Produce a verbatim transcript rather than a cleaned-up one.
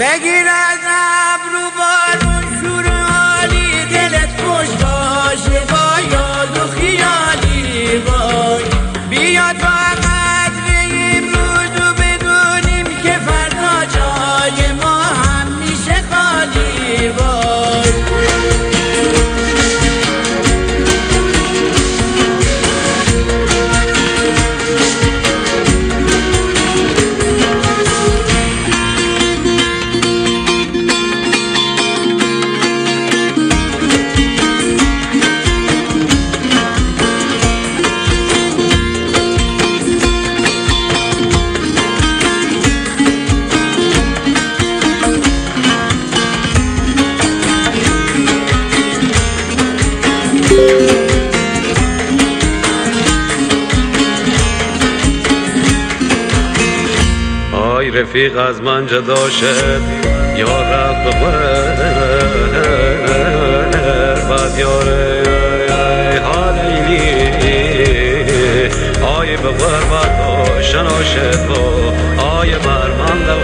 بگیر از ابرو بارون شور عالی دلت خوش باشه با یاد و خیالی وای بیا تا قدر امروز و بدونیم که فردا جای ما هم میشه خالی وای آی رفیق از من جدا شد یا رب بعد یاره حالی آی به غربت و شنا شد و آی مرمم